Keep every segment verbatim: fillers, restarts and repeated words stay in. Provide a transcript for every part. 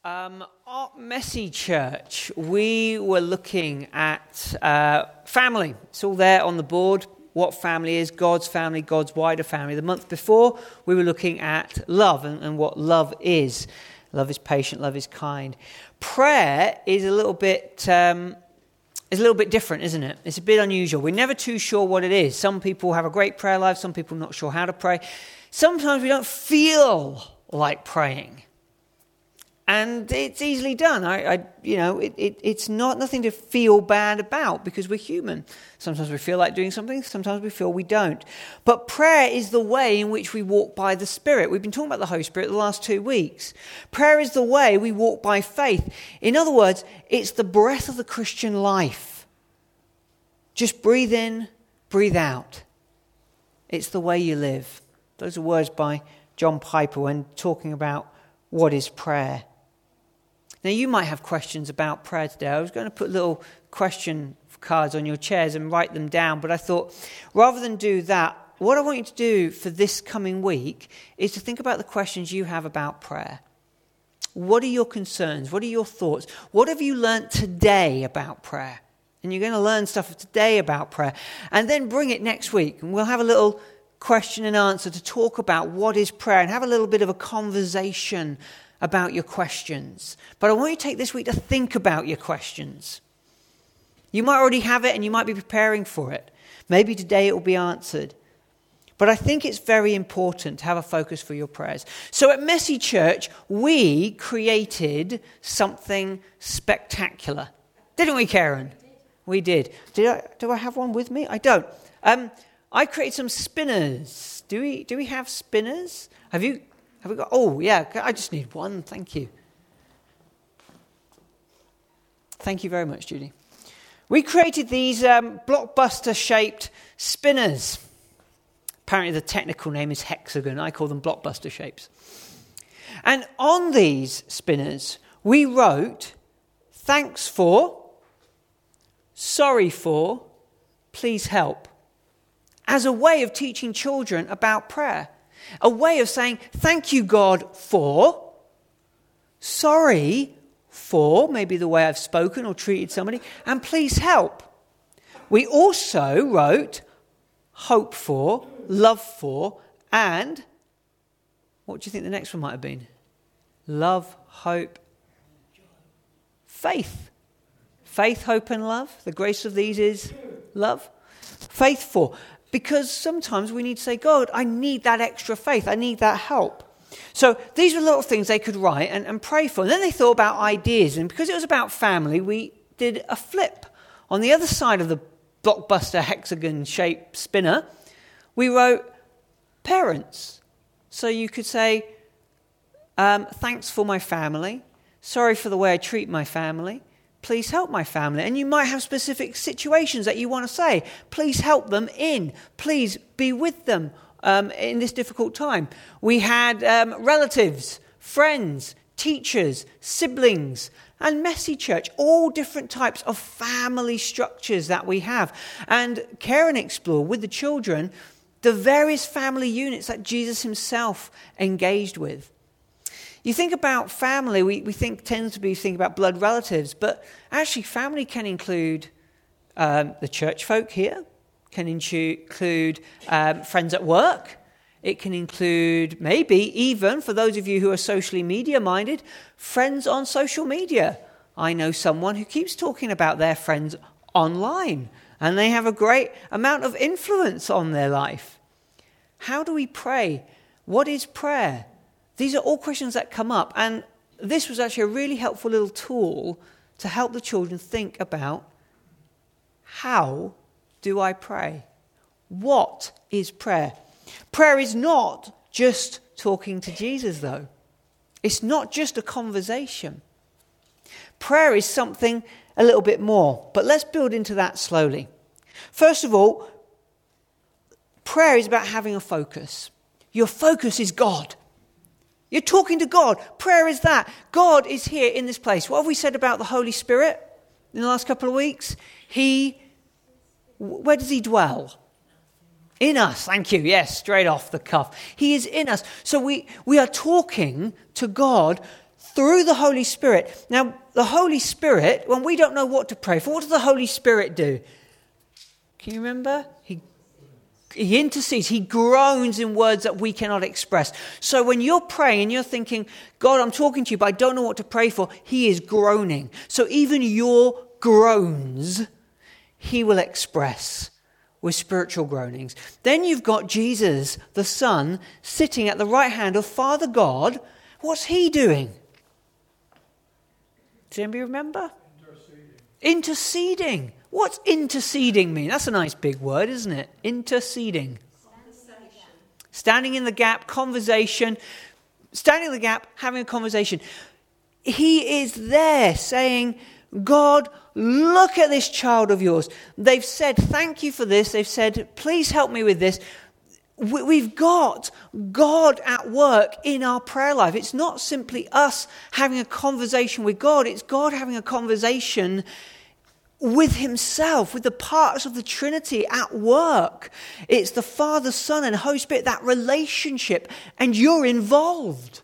Um, at Messy Church, we were looking at uh, family. It's all there on the board. What family is, God's family, God's wider family. The month before, we were looking at love and, and what love is. Love is patient, love is kind. Prayer is a little bit um, is a little bit different, isn't it? It's a bit unusual. We're never too sure what it is. Some people have a great prayer life. Some people are not sure how to pray. Sometimes we don't feel like praying. And it's easily done. I, I you know, it, it, it's not nothing to feel bad about because we're human. Sometimes we feel like doing something. Sometimes we feel we don't. But prayer is the way in which we walk by the Spirit. We've been talking about the Holy Spirit the last two weeks. Prayer is the way we walk by faith. In other words, it's the breath of the Christian life. Just breathe in, breathe out. It's the way you live. Those are words by John Piper when talking about what is prayer. Now, you might have questions about prayer today. I was going to put little question cards on your chairs and write them down, but I thought rather than do that, what I want you to do for this coming week is to think about the questions you have about prayer. What are your concerns? What are your thoughts? What have you learnt today about prayer? And you're going to learn stuff today about prayer. And then bring it next week, and we'll have a little question and answer to talk about what is prayer and have a little bit of a conversation about your questions. But I want you to take this week to think about your questions. You might already have it and you might be preparing for it. Maybe today it will be answered. But I think it's very important to have a focus for your prayers. So at Messy Church, we created something spectacular. Didn't we, Karen? We did. Did I, do I have one with me? I don't. Um, I created some spinners. Do we, do we have spinners? Have you... Have we got? Oh, yeah, I just need one. Thank you. Thank you very much, Judy. We created these um, blockbuster-shaped spinners. Apparently the technical name is hexagon. I call them blockbuster shapes. And on these spinners, we wrote, thanks for, sorry for, please help, as a way of teaching children about prayer. A way of saying, thank you, God, for, sorry for, maybe the way I've spoken or treated somebody, and please help. We also wrote hope for, love for, and what do you think the next one might have been? Love, hope, faith. Faith, hope, and love. The grace of these is love. Faith for. Because sometimes we need to say, God, I need that extra faith. I need that help. So these were little things they could write and, and pray for. And then they thought about ideas. And because it was about family, we did a flip. On the other side of the blockbuster hexagon-shaped spinner, we wrote parents. So you could say, um, thanks for my family. Sorry for the way I treat my family. Please help my family. And you might have specific situations that you want to say. Please help them in. Please be with them um, in this difficult time. We had um, relatives, friends, teachers, siblings, and Messy Church. All different types of family structures that we have. And Karen explored with the children the various family units that Jesus himself engaged with. You think about family, we, we think tends to be think about blood relatives, but actually family can include um, the church folk here, can include um, friends at work. It can include maybe even, for those of you who are socially media minded, friends on social media. I know someone who keeps talking about their friends online, and they have a great amount of influence on their life. How do we pray? What is prayer? These are all questions that come up, and this was actually a really helpful little tool to help the children think about, how do I pray? What is prayer? Prayer is not just talking to Jesus, though. It's not just a conversation. Prayer is something a little bit more, but let's build into that slowly. First of all, prayer is about having a focus. Your focus is God. You're talking to God. Prayer is that. God is here in this place. What have we said about the Holy Spirit in the last couple of weeks? He, where does he dwell? In us. Thank you. Yes, straight off the cuff. He is in us. So we, we are talking to God through the Holy Spirit. Now, the Holy Spirit, when we don't know what to pray for, what does the Holy Spirit do? Can you remember? He, he intercedes. He groans in words that we cannot express. So when you're praying and you're thinking, God, I'm talking to you, but I don't know what to pray for, he is groaning. So even your groans, he will express with spiritual groanings. Then you've got Jesus, the Son, sitting at the right hand of Father God. What's he doing? Does anybody remember? Interceding. Interceding. What's interceding mean? That's a nice big word, isn't it? Interceding. Standing in the gap, conversation. Standing in the gap, having a conversation. He is there saying, God, look at this child of yours. They've said, thank you for this. They've said, please help me with this. We've got God at work in our prayer life. It's not simply us having a conversation with God. It's God having a conversation with himself, with the parts of the Trinity at work. It's the Father, Son, and Holy Spirit, that relationship, and you're involved.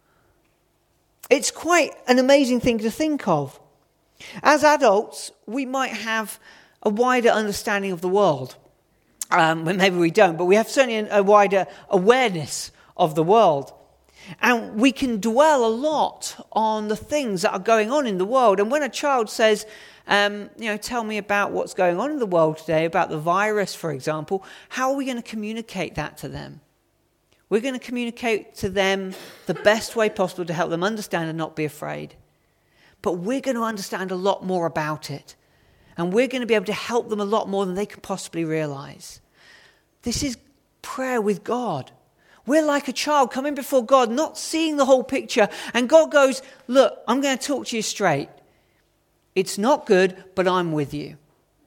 It's quite an amazing thing to think of. As adults, we might have a wider understanding of the world. Um, maybe we don't, but we have certainly a wider awareness of the world. And we can dwell a lot on the things that are going on in the world. And when a child says, um, you know, tell me about what's going on in the world today, about the virus, for example, how are we going to communicate that to them? We're going to communicate to them the best way possible to help them understand and not be afraid. But we're going to understand a lot more about it. And we're going to be able to help them a lot more than they could possibly realize. This is prayer with God. We're like a child coming before God, not seeing the whole picture. And God goes, look, I'm going to talk to you straight. It's not good, but I'm with you.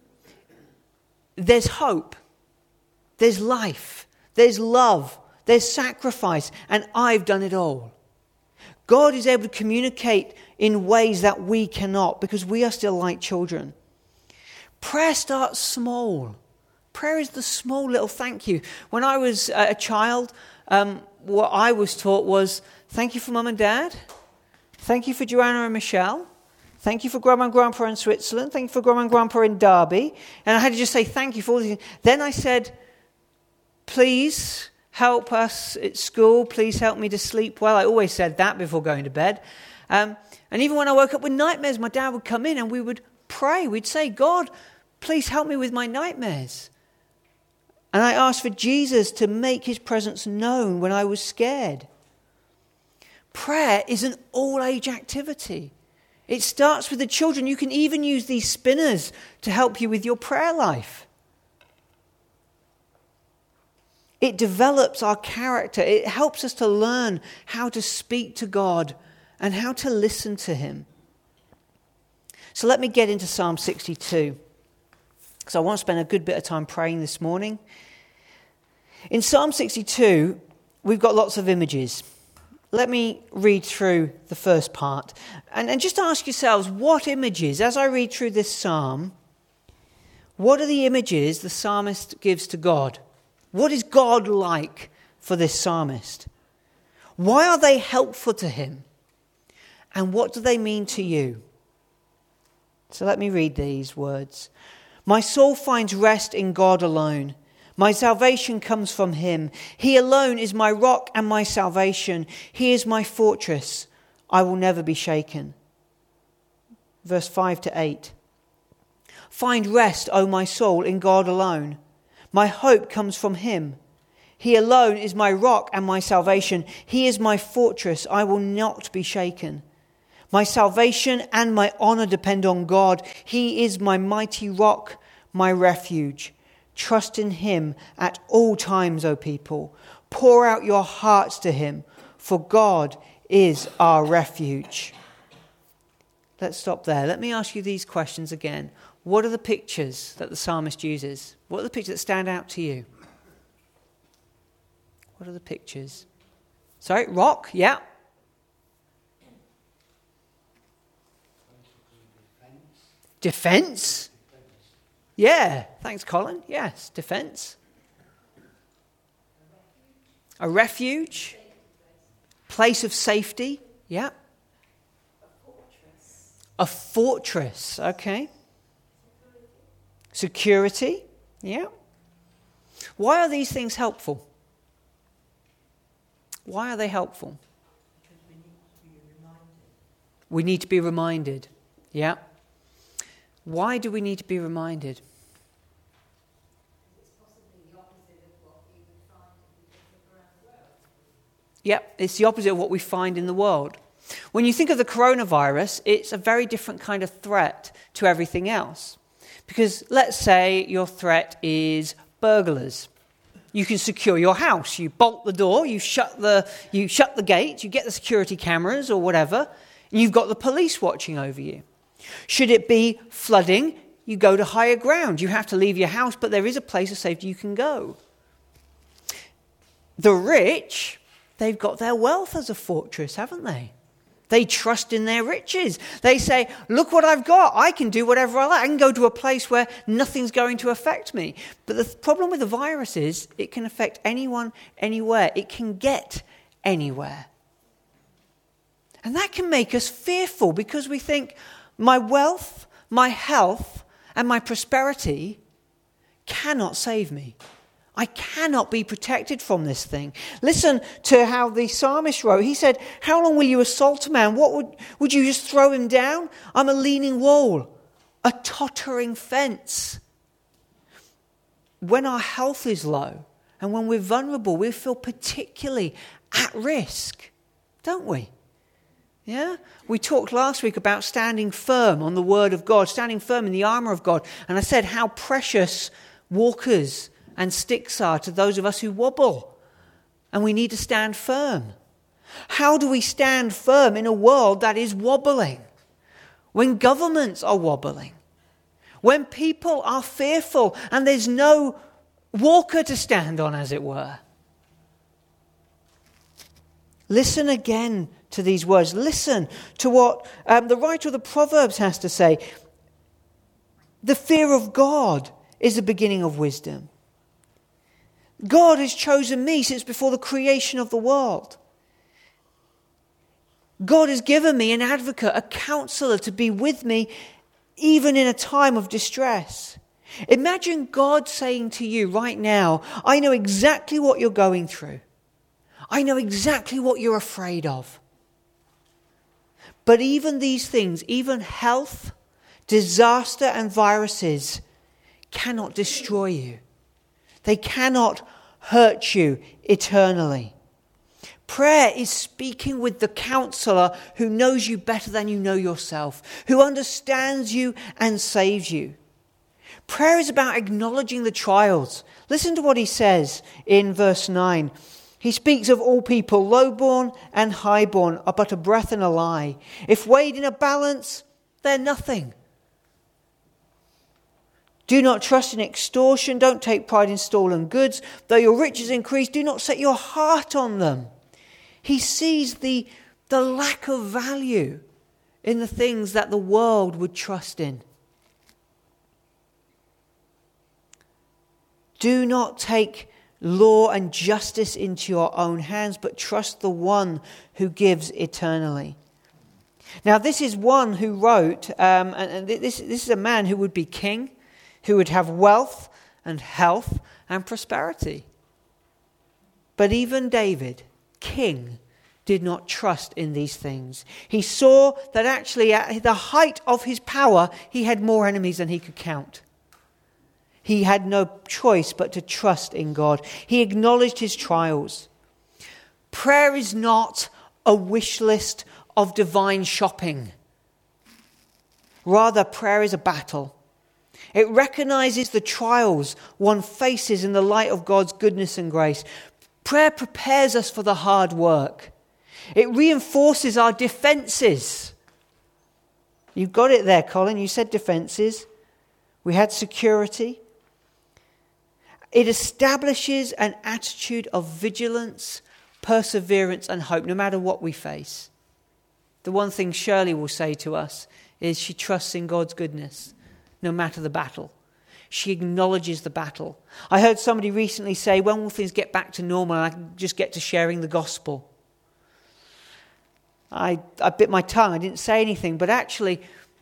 There's hope. There's life. There's love. There's sacrifice. And I've done it all. God is able to communicate in ways that we cannot because we are still like children. Prayer starts small. Prayer is the small little thank you. When I was a child, um, what I was taught was, thank you for Mum and Dad. Thank you for Joanna and Michelle. Thank you for Grandma and Grandpa in Switzerland. Thank you for Grandma and Grandpa in Derby. And I had to just say thank you for all these things. Then I said, please help us at school. Please help me to sleep well. I always said that before going to bed. Um, and even when I woke up with nightmares, my dad would come in and we would pray. We'd say, God, please help me with my nightmares. And I asked for Jesus to make his presence known when I was scared. Prayer is an all-age activity. It starts with the children. You can even use these spinners to help you with your prayer life. It develops our character. It helps us to learn how to speak to God and how to listen to him. So let me get into Psalm sixty-two, because I want to spend a good bit of time praying this morning. In Psalm sixty-two, we've got lots of images. Let me read through the first part. And, and just ask yourselves, what images, as I read through this psalm, what are the images the psalmist gives to God? What is God like for this psalmist? Why are they helpful to him? And what do they mean to you? So let me read these words. My soul finds rest in God alone. My salvation comes from him. He alone is my rock and my salvation. He is my fortress. I will never be shaken. Verse five to eight. Find rest, O my soul, in God alone. My hope comes from him. He alone is my rock and my salvation. He is my fortress. I will not be shaken. My salvation and my honor depend on God. He is my mighty rock, my refuge. Trust in him at all times, O people. Pour out your hearts to him, for God is our refuge. Let's stop there. Let me ask you these questions again. What are the pictures that the psalmist uses? What are the pictures that stand out to you? What are the pictures? Sorry, rock, yeah. Defense? Yeah, thanks, Colin. Yes, defense. A refuge. Place of safety, yeah. A fortress, okay. Security, yeah. Why are these things helpful? Why are they helpful? Because we need to be reminded. We need to be reminded, yeah. Why do we need to be reminded? It's possibly the opposite of what we would find if we look around the world. Yep, it's the opposite of what we find in the world. When you think of the coronavirus, it's a very different kind of threat to everything else. Because let's say your threat is burglars. You can secure your house. You bolt the door, you shut the you shut the gate, you get the security cameras or whatever, and you've got the police watching over you. Should it be flooding, you go to higher ground. You have to leave your house, but there is a place of safety you can go. The rich, they've got their wealth as a fortress, haven't they? They trust in their riches. They say, look what I've got. I can do whatever I like. I can go to a place where nothing's going to affect me. But the problem with the virus is it can affect anyone, anywhere. It can get anywhere. And that can make us fearful because we think my wealth, my health, and my prosperity cannot save me. I cannot be protected from this thing. Listen to how the psalmist wrote. He said, how long will you assault a man? What would, would you just throw him down? I'm a leaning wall, a tottering fence. When our health is low and when we're vulnerable, we feel particularly at risk, don't we? Yeah? We talked last week about standing firm on the word of God, standing firm in the armour of God. And I said how precious walkers and sticks are to those of us who wobble. And we need to stand firm. How do we stand firm in a world that is wobbling? When governments are wobbling. When people are fearful and there's no walker to stand on, as it were. Listen again to these words. Listen to what um, the writer of the Proverbs has to say. The fear of God is the beginning of wisdom. God has chosen me since before the creation of the world. God has given me an advocate, a counselor to be with me even in a time of distress. Imagine God saying to you right now, I know exactly what you're going through. I know exactly what you're afraid of. But even these things, even health, disaster and viruses cannot destroy you. They cannot hurt you eternally. Prayer is speaking with the counselor who knows you better than you know yourself, who understands you and saves you. Prayer is about acknowledging the trials. Listen to what he says in verse nine. He speaks of all people, lowborn and highborn, are but a breath and a lie. If weighed in a balance, they're nothing. Do not trust in extortion. Don't take pride in stolen goods. Though your riches increase, do not set your heart on them. He sees the, the lack of value in the things that the world would trust in. Do not take law and justice into your own hands, but trust the one who gives eternally. Now, this is one who wrote, um, and, and this, this is a man who would be king, who would have wealth and health and prosperity. But even David, king, did not trust in these things. He saw that actually at the height of his power, he had more enemies than he could count. He had no choice but to trust in God. He acknowledged his trials. Prayer is not a wish list of divine shopping. Rather, prayer is a battle. It recognizes the trials one faces in the light of God's goodness and grace. Prayer prepares us for the hard work. It reinforces our defenses. You've got it there, Colin. You said defenses. We had security. It establishes an attitude of vigilance, perseverance and hope, no matter what we face. The one thing Shirley will say to us is she trusts in God's goodness, no matter the battle. She acknowledges the battle. I heard somebody recently say, when will things get back to normal and I can just get to sharing the gospel? I, I bit my tongue. I didn't say anything. But actually,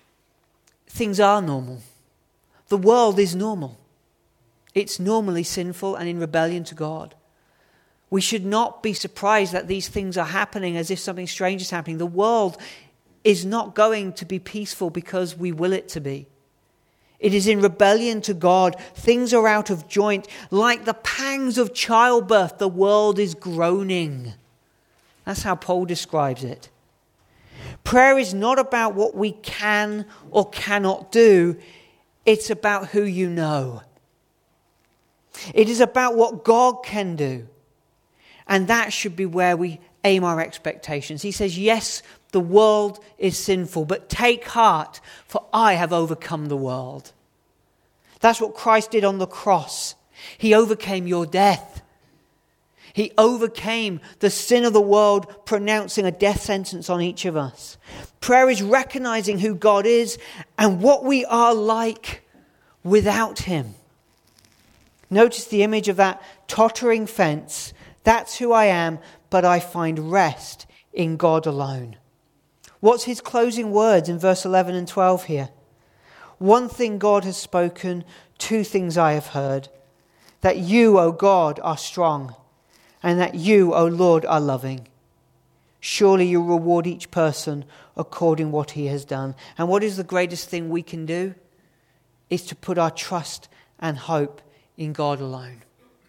things are normal. The world is normal. It's normally sinful and in rebellion to God. We should not be surprised that these things are happening as if something strange is happening. The world is not going to be peaceful because we will it to be. It is in rebellion to God. Things are out of joint. Like the pangs of childbirth, the world is groaning. That's how Paul describes it. Prayer is not about what we can or cannot do. It's about who you know. It is about what God can do. And that should be where we aim our expectations. He says, yes, the world is sinful, but take heart, for I have overcome the world. That's what Christ did on the cross. He overcame your death. He overcame the sin of the world, pronouncing a death sentence on each of us. Prayer is recognizing who God is and what we are like without him. Notice the image of that tottering fence. That's who I am, but I find rest in God alone. What's his closing words in verse eleven and twelve here? One thing God has spoken, two things I have heard. That you, O God, are strong, and that you, O Lord, are loving. Surely you reward each person according what he has done. And what is the greatest thing we can do? Is to put our trust and hope in God alone.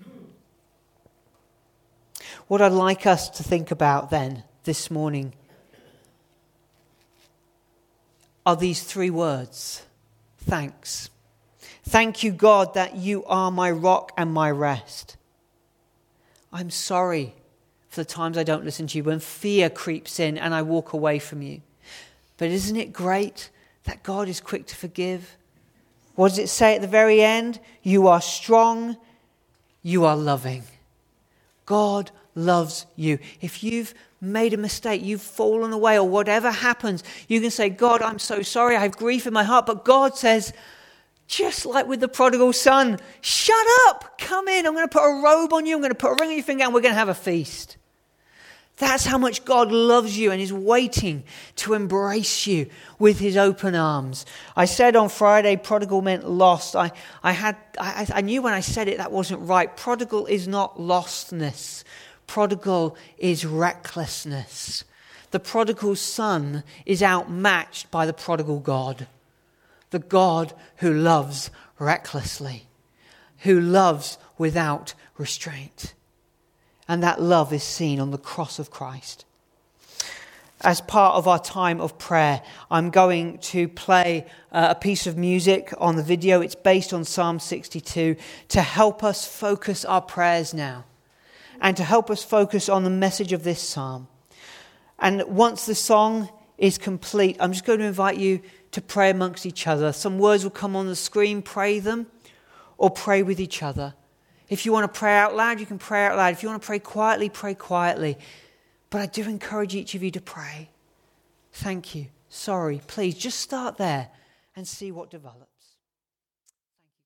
What I'd like us to think about then, this morning, are these three words. Thanks. Thank you, God, that you are my rock and my rest. I'm sorry for the times I don't listen to you, when fear creeps in and I walk away from you. But isn't it great that God is quick to forgive? What does it say at the very end? You are strong, you are loving. God loves you. If you've made a mistake, you've fallen away, or whatever happens, you can say, God, I'm so sorry, I have grief in my heart. But God says, just like with the prodigal son, shut up, come in, I'm going to put a robe on you, I'm going to put a ring on your finger, and we're going to have a feast. That's how much God loves you and is waiting to embrace you with his open arms. I said on Friday, prodigal meant lost. I, I, had, I, I knew when I said it that wasn't right. Prodigal is not lostness. Prodigal is recklessness. The prodigal son is outmatched by the prodigal God. The God who loves recklessly, who loves without restraint. And that love is seen on the cross of Christ. As part of our time of prayer, I'm going to play uh, a piece of music on the video. It's based on Psalm sixty-two to help us focus our prayers now and to help us focus on the message of this psalm. And once the song is complete, I'm just going to invite you to pray amongst each other. Some words will come on the screen. Pray them or pray with each other. If you want to pray out loud, you can pray out loud. If you want to pray quietly, pray quietly. But I do encourage each of you to pray. Thank you. Sorry. Please just start there and see what develops.